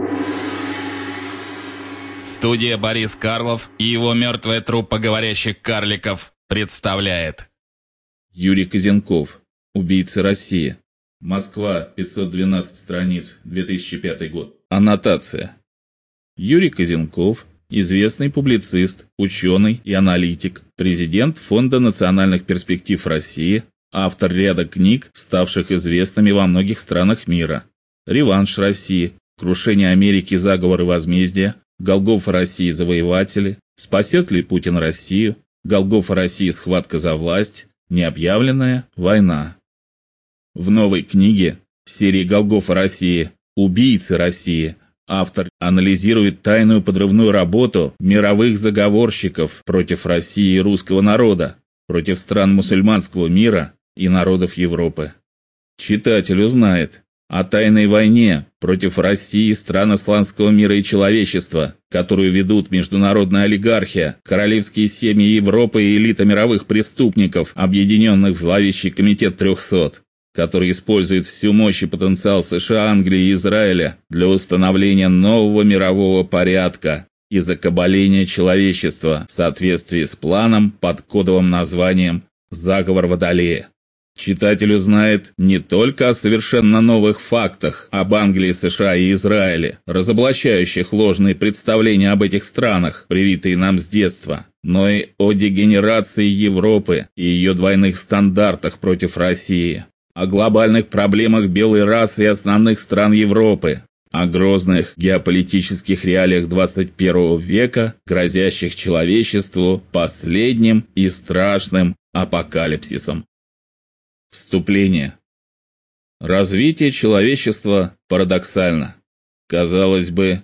Студия «Борис Карлов» и его мертвая труппа говорящих карликов представляет. Юрий Козенков. Убийцы России. Москва, 512 страниц, 2005 год. Аннотация. Юрий Козенков – известный публицист, ученый и аналитик, президент Фонда национальных перспектив России, автор ряда книг, ставших известными во многих странах мира. «Реванш России», «Крушение Америки. Заговор и возмездие», «Голгофа России. Завоеватели», «Спасет ли Путин Россию?», «Голгофа России. Схватка за власть», «Необъявленная война». В новой книге серии «Голгофа России. Убийцы России» автор анализирует тайную подрывную работу мировых заговорщиков против России и русского народа, против стран мусульманского мира и народов Европы. Читатель узнает о тайной войне против России, стран исламского мира и человечества, которую ведут международная олигархия, королевские семьи Европы и элита мировых преступников, объединенных в зловещий комитет 300, который использует всю мощь и потенциал США, Англии и Израиля для установления нового мирового порядка и закабаления человечества в соответствии с планом под кодовым названием «Заговор Водолея». Читатель узнает не только о совершенно новых фактах об Англии, США и Израиле, разоблачающих ложные представления об этих странах, привитые нам с детства, но и о дегенерации Европы и ее двойных стандартах против России, о глобальных проблемах белой расы и основных стран Европы, о грозных геополитических реалиях 21 века, грозящих человечеству последним и страшным апокалипсисом. Вступление. Развитие человечества парадоксально. Казалось бы,